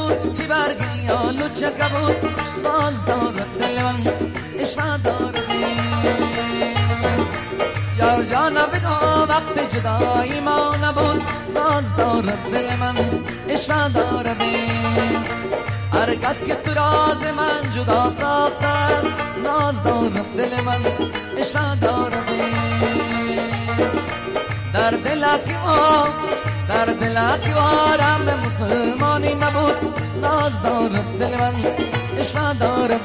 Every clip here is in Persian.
بود چی برگی آلو چه کبود باز دارد دل من عشق دارد یا جان بگو وقت جدایی ما نبود باز دارد دل من عشق دارد هر کس که تو راز من جدا ساخته است ناز دارد دل من عشق دارد در دل که آرام مسلمانی نبود ناز دارد دل من عشق دارد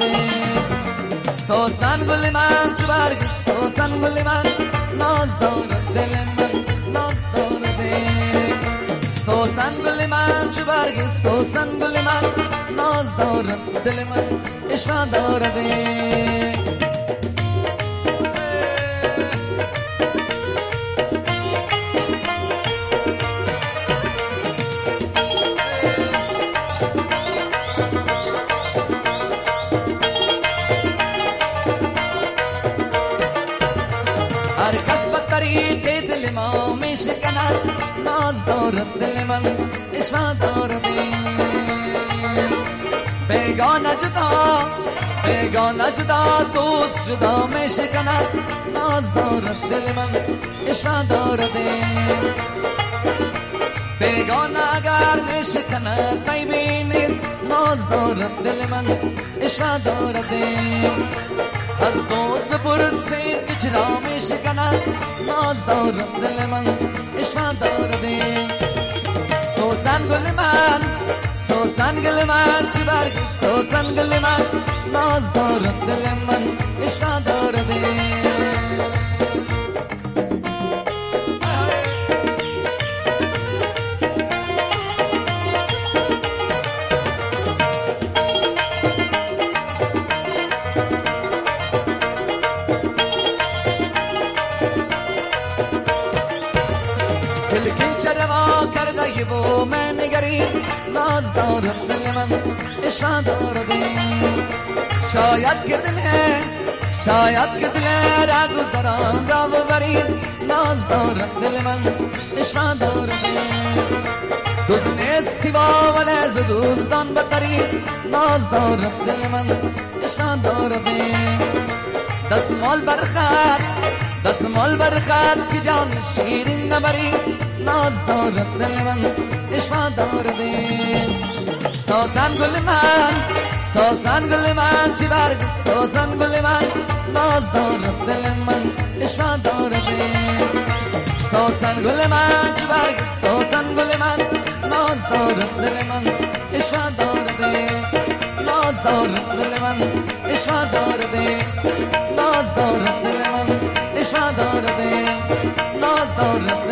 سوسن گل من چو برگ سوسن گل من ناز دارد دل من ناز دارد سوسن گل من چو برگ سوسن گل من ناز دارد دل من عشق دارد هر کس به طریق دل ما می شکند ناز دارد دل من عشق دارد بیگانه جدا دوست جدا می شکند ناز دارد دل من عشق دارد بیگانه اگر می شکند غیبی نیست ناز دارد دل من عشق دارد از دوست بپرسید که چرا می شکند ناز دارد دل من عشق دارد سوسن گل من چی برگ سوسن گل من ناز دارد دل من عشق دارد دلکین چروا کرده و من نگری ناز دارد دل من عشق دارد شاید که دل را گذران را ببرید ناز دارد دل من عشق دارد دوست نیستی با ولی از دوستان بتری ناز دارد دل من عشق دارد دستمال برخط که جان شیرین نبری ناز دارد دل من عشق دارد سوسن گل من چی برگ سوسن گل من ناز دارد دل من عشق دارد سوسن گل من چی برگ سوسن گل من ناز دارد دل من عشق دارد ناز دارد دل من عشق دارد ناز دارد دل من عشق دارد ناز دارد